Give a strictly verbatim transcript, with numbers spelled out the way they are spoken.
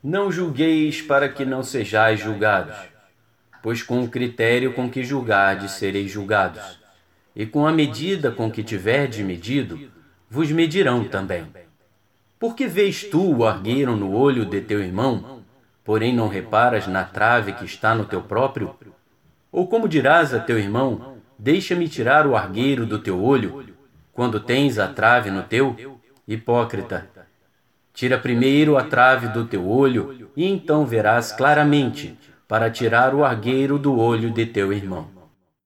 Não julgueis para que não sejais julgados, pois com o critério com que julgardes sereis julgados, e com a medida com que tiverdes medido, vos medirão também. Porque vês tu o argueiro no olho de teu irmão, porém não reparas na trave que está no teu próprio? Ou como dirás a teu irmão, deixa-me tirar o argueiro do teu olho, quando tens a trave no teu? Hipócrita! Tira primeiro a trave do teu olho, e então verás claramente para tirar o argueiro do olho de teu irmão.